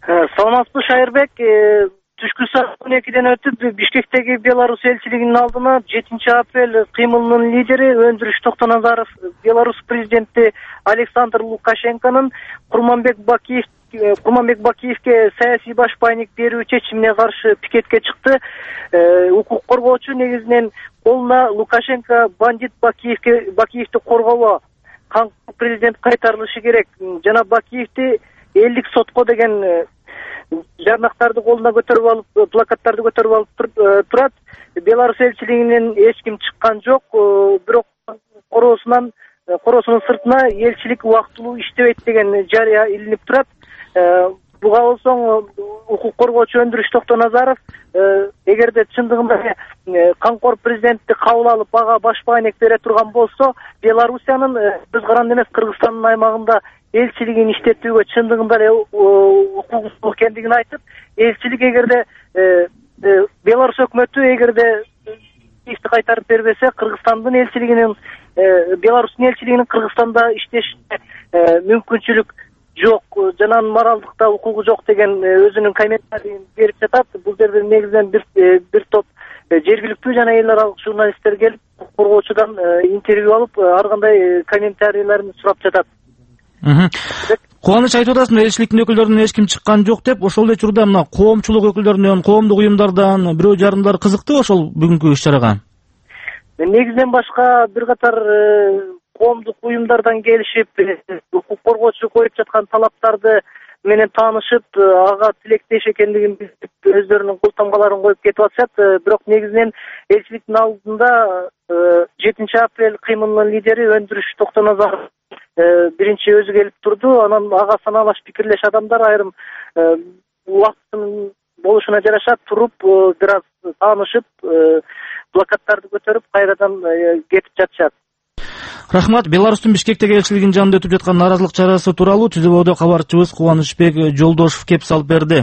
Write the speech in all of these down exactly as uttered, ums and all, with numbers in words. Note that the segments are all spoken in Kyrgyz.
Саламатсызбы, Шайырбек. Түшкү саат он экиден өтүп, Бишкектеги Беларусь элчилигинин алдына жетинчи апрель кыймылынын лидери Өндүрүш Токтоназаров Беларусь президенти Александр Лукашенконун Курманбек Бакиев Курманбек Бакиевке саясий башпайник берүү чечимине каршы пикетке чыкты. Укук коргоочу негизинен колуна Лукашенко бандит Бакиевке Бакиевди коргообо, президент кайтарылышы керек жана Бакиевди элдик сотко деген жарнактарды колуна көтөрүп алып, плакаттарды көтөрүп алып турат. Беларусь элчилигинен эч ким чыккан жок, бирок короосунан короосунун сыртына элчилик убактылуу иштебейт деген жарыя илинип турат. Буга болсоң укук коргоочу Өндүрүш Токтоназаров эгерде чындыгында камкор президентти кабыл алып ага башпайник бере турган болсо, Белоруссиянын өз каранды эмес Кыргызстандын аймагында элчилигин иштетүүгө чындыгында эле укугу экендигин айтып, элчилик эгерде Беларусь өкмөтү эгерде ишти кайтарып бербесе, Кыргызстандын элчилигинин Беларустун элчилигинин Кыргызстанда иштешине мүмкүнчүлүк жок, жана моралдыкта укугу жок деген өзүнүн комментарийин берип жатат. Бул жерде негизинен бир бир топ жергиликтүү жана эл аралык журналисттер келип, коргоочудан интервью алып, ар кандай комментарийлерин сурап жатат. Кубаныч айтып атасың, элчиликтин өкүлдөрүнөн эч ким чыккан жок деп. Ошол эле учурда мына коомчулук өкүлдөрүнөн, коомдук уюмдардан бирөө жарымдар кызыктыбы ошол бүгүнкү иш-чарага? Негизинен башка бир катар коомдук уюмдардан келишип, укук коргоочу коюп жаткан талаптарды менен таанышып, ага тилектеш экендигин билип, өздөрүнүн кол тамгаларын коюп кетип атышат. Бирок негизинен элчиликтин алдында жетинчи апрель кыймылынын лидери Өндүрүш Токтоназаров биринчи өзү келип турду. Анан ага санаалаш пикирлеш адамдар айрым убактынын болушуна жараша туруп, бир аз таанышып, плакаттарды көтөрүп, кайрадан кетип жатышат. Рахмат. Беларустун Бишкектеги элчилигинин жанында өтүп жаткан нааразылык чарасы тууралуу Түзөбөдө кабарчыбыз Кубанычбек Жолдошов кеп салып берди.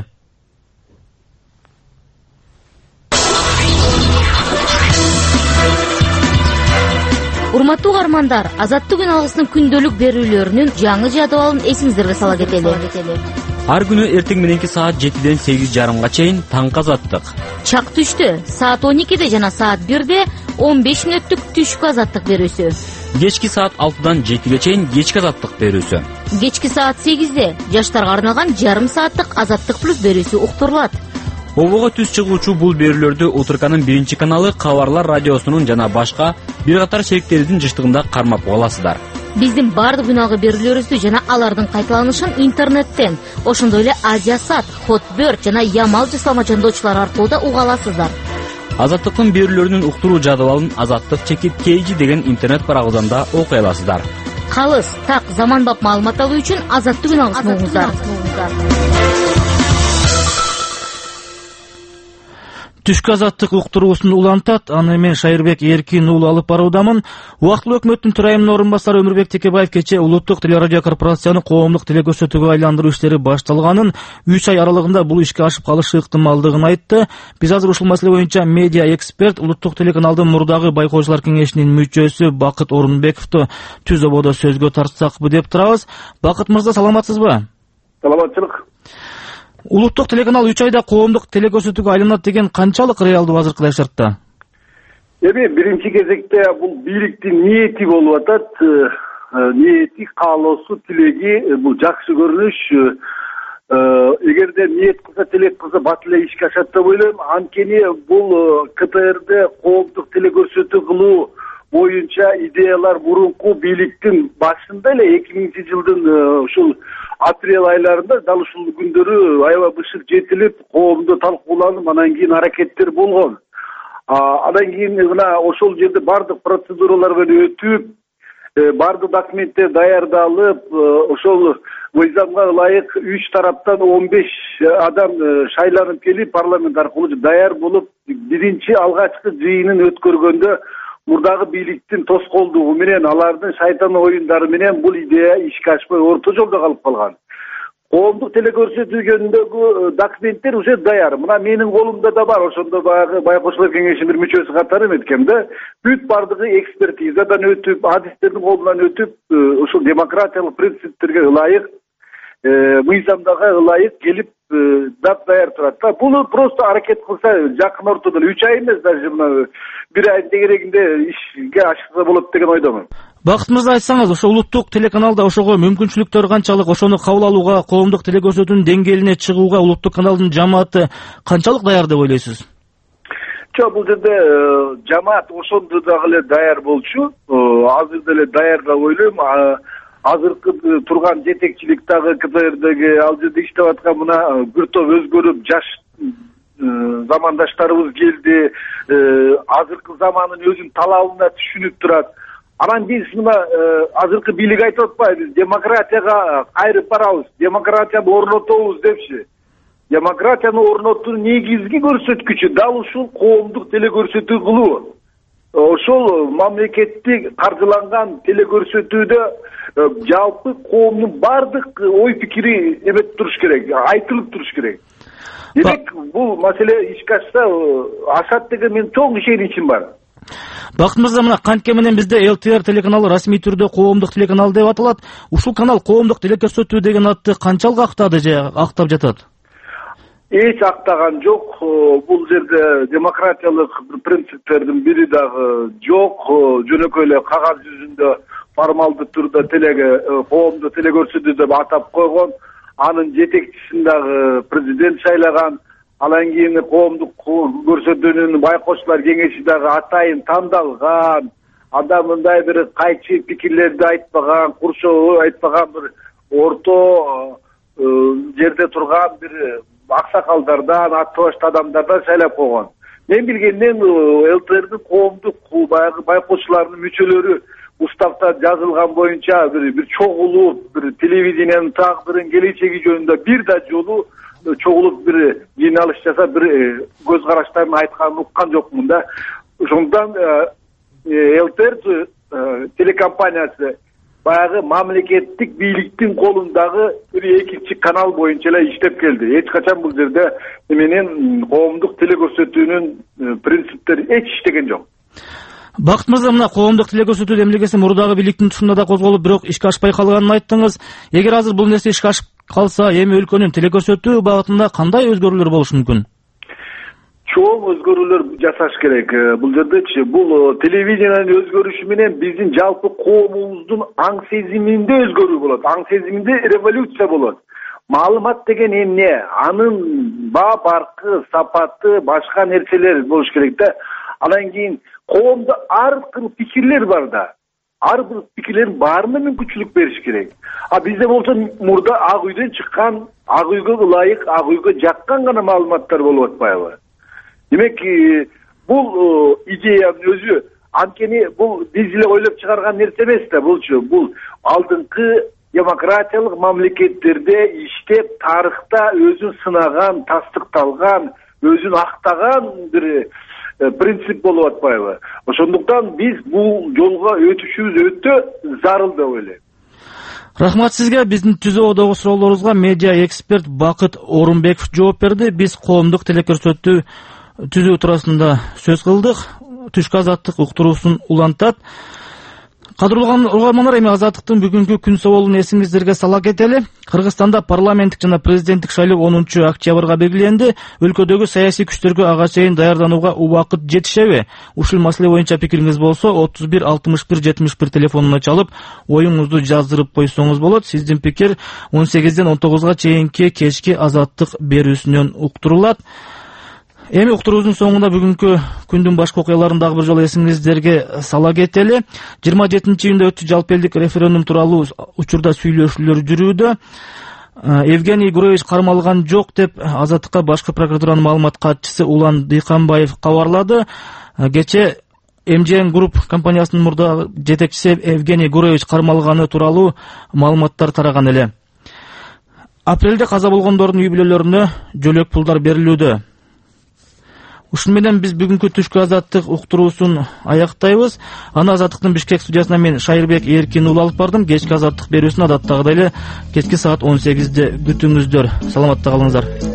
Урматтуу угармандар, Азаттык күн алгысынын күндөлүк берүүлөрүнүн жаңы жадыбалын эсиңиздерге сала кетели. Ар күнү эртең мененки саат жетиден сегиз жарымга чейин таңкы азаттык. Чак түштө саат он экиде жана саат бирде он беш мүнөттүк түшкү азаттык берүүсү. Кечки саат алтыдан жетиге чейин кечки азаттык берүүсү. Кечки саат сегизде жаштарга арналган жарым сааттык азаттык плюс берүүсү уктурулат. Обого түз чыгуучу бул берүүлөрдү Утурканын биринчи каналы, Кабарлар радиосунун жана башка бир катар шериктерибиздин жыштыгында кармап каласыздар. Биздин бардык күн алгы берүүлөрүбүздү жана алардын кайталанышын интернеттен, ошондой эле Азиясат, Хотберт жана Ямал жасалма жандоочулар аркылуу да уга аласыздар. Азаттыктын берүүлөрүнүн уктуруу жадыбалын Азаттык чекит кейжи деген интернет барагыбыздан да окуй аласыздар. Калыс, так, заманбап маалымат алуу үчүн Азаттык күн алгысын угуңуздар. Түшкү азаттык уктуруусун улантат. Аны мен Шайырбек Эркин уулу алып баруудамын. Убактылуу өкмөттүн төрайымынын орун басары Өмүрбек Текебаев кечээ Улуттук телерадио корпорацияны коомдук телекөрсөтүүгө айландыруу иштери башталганын, үч ай аралыгында бул ишке ашып калышы ыктымалдыгын айтты. Биз азыр ушул маселе боюнча медиа эксперт, Улуттук телеканалдын мурдагы байкоочулар кеңешинин мүчөсү Бакыт Орунбековду Түзөбодо сөзгө тартсакпы деп турабыз. Бакыт мырза, саламатсызбы? Саламатчылык. Улуттук телеканал үч айда коомдук телекөрсөтүүгө айланат деген канчалык реалдуу азыркы шартта? Эми биринчи кезекте бул бийликтин ниети болуп атат. Ниети, каалоосу, тилеги бул жакшы көрүнүш. Эгерде ниет кылса, тилек кылса бат эле ишке ашат деп ойлойм. Анткени бул КТРде коомдук телекөрсөтүү кылуу боюнча идеялар мурунку бийликтин башында эле эки миңинчи жылдын ушул апрель айларында дал ушул күндөрү аябай бышык жетилип, коомдо талкууланып, анан кийин аракеттер болгон. Андан кийин мына ошол жерде бардык процедуралар менен өтүп, бардык документтер даярдалып, ошол мыйзамга ылайык үч тараптан он беш адам шайланып келип, парламент аркылуу даяр болуп, биринчи алгачкы жыйынын өткөргөндө мурдагы бийликтин тоскоолдугу менен, алардын шайтан оюндары менен бул идея ишке ашпай орто жолдо калып калган. Коомдук телекөрсөтүү жөнүндөгү документтер уже даяр. Мына менин колумда да бар, ошондо баягы байкоочулар кеңешинин бир мүчөсү катары эметкем да. Бүт бардыгы экспертизадан өтүп, адистердин колунан өтүп, ушул демократиялык принциптерге ылайык мыйзамдага ылайык келип дат даяр турат да. Бул просто аракет кылса жакын ортодо эле үч ай эмес, даже мына бир айдын тегерегинде ишке ашыкса болот деген ойдомун. Бакыт мырза, айтсаңыз, ошо улуттук телеканалда ошого мүмкүнчүлүктөр канчалык, ошону кабыл алууга, коомдук телекөрсөтүүнүн деңгээлине чыгууга улуттук каналдын жамааты канчалык даяр деп ойлойсуз? Жок, бул жерде жамаат ошондо дагы эле даяр болчу. Азыр деле даяр деп ойлойм. Азыркы турган жетекчилик дагы ка тэ эрдеги ал жерде иштеп аткан мына бир топ өзгөрүп жаш замандаштарыбыз келди. Азыркы замандын өзүн талабына түшүнүп турат. Анан биз мына азыркы бийлик айтып атпайбы, демократияга кайрып барабыз, демократияны орнотобуз депчи. Демократияны орнотуунун негизги көрсөткүчү дал ушул коомдук телекөрсөтүү кылуу. Ошол мамлекеттик каржыланган телекөрсөтүүдө жалпы коомдун бардык ой пикири эмет туруш керек, айтылып туруш керек. Демек бул маселе ишке ашса ашат деген менин чоң ишеничим бар. Бакыт мырза, мына кантке менен бизде эл тэ эр телеканалы расмий түрдө коомдук телеканал деп аталат. Ушул канал коомдук телекөрсөтүү деген атты канчалык актады же актап жатат? Эч актаган жок. Бул жерде демократиялык принциптердин бири дагы жок. Жөнөкөй эле кагаз жүзүндө формалдуу түрдө телеге коомду телекөрсөтүү деп атап койгон. Анын жетекчисин дагы президент шайлаган. Анан кийин коомдук көрсөтүүнүн байкоочулар кеңеши дагы атайын тандалган. Анда мындай бир кайчы пикирлерди айтпаган, курчоо айтпаган бир орто жерде турган бир аксакалдардан, атты башты адамдардан шайлап койгон. Мен билгенден эл тэ эрдин коомдук баягы байкоочуларынын мүчөлөрү уставда жазылган боюнча бир бир чогулуп, бир телевидениянын тагдырын, келечеги жөнүндө бир да жолу чогулуп бир жыйналыш жасап, бир көз караштарын айтканын уккан жокмун да. Ошондон эл тэ эр телекомпаниясы баягы мамлекеттик бийликтин колундагы бир экинчи канал боюнча эле иштеп келди. Эч качан бул жерде менен коомдук телекөрсөтүүнүн принциптери эч иштеген жок. Бакыт мырза, мына коомдук телекөрсөтүү демилгеси мурдагы бийликтин тушунда да козголуп, бирок ишке ашпай калганын айттыңыз. Эгер азыр бул нерсе ишке ашып калса, эми өлкөнүн телекөрсөтүү багытында кандай өзгөрүүлөр болушу мүмкүн? Чоң өзгөрүүлөр жасаш керек. Бул жердечи бул телевидениянын өзгөрүшү менен биздин жалпы коомубуздун аң сезиминде өзгөрүү болот. Аң сезиминде революция болот. Маалымат деген эмне? Анын баа баркы, сапаты, башка нерселер болуш керек да. Анан кийин коомдо ар кыл пикирлер бар да. Ар бир пикирлердин баарына мүмкүнчүлүк бериш керек. А бизде болсо мурда ак үйдөн чыккан, ак үйгө ылайык, ак үйгө жаккан гана маалыматтар болуп атпайбы? Демек, бул идеянын өзү, анткени бул биз эле ойлоп чыгарган нерсе эмес да, булчу. Бул алдыңкы демократиялык мамлекеттерде иштеп, тарыхта өзүн сынаган, тастыкталган, өзүн актаган бир принцип болуп атпайбы? Ошондуктан биз бул жолго өтүшүбүз өтө зарыл деп ойлойм. Рахмат сизге. Биздин түзөөдөгү суроолорубузга медиа эксперт Бакыт Орунбеков жооп берди. Биз коомдук телекөрсөтүү түзүү туурасында сөз кылдык. Түшкү азаттык уктуруусун улантат. Кадырлуу угармандар, эми азаттыктын бүгүнкү күн соолун эсиңиздерге сала кетели. Кыргызстанда парламенттик жана президенттик шайлоо онунчу октябрга белгиленди. Өлкөдөгү саясий күчтөргө ага чейин даярданууга убакыт жетишеби? Ушул маселе боюнча пикириңиз болсо, отуз бир алтымыш бир жетимиш бир телефонуна чалып, оюңузду жаздырып койсоңуз болот. Сиздин пикир он сегизден он тогузга чейинки кечки азаттык берүүсүнөн уктурулат. Эми уктуруубуздун соңунда бүгүнкү күндүн башка окуяларын дагы бир жолу эсиңиздерге сала кетели. жыйырма жетинчи июнда өттү жалпы элдик референдум тууралуу учурда сүйлөшүүлөр жүрүүдө. Евгений Гурович кармалган жок деп Азаттыкка башкы прокуратуранын маалымат катчысы Улан Дыйканбаев кабарлады. Кечээ эм жи эн Group компаниясынын мурда жетекчиси Евгений Гурович кармалганы тууралуу маалыматтар тараган эле. Апрелде каза болгондордун үй бүлөлөрүнө жөлөк пулдар берилүүдө. Ушун менен биз бүгүнкү түшкү азаттык уктуруусун аяктайбыз. Аны Азаттыктын Бишкек студиясына мен Шайырбек Эркин уулу алып бардым. Кечки азаттык берүүсүн адаттагыдай эле кечки саат он сегизде күтүңүздөр. Саламатта калыңыздар.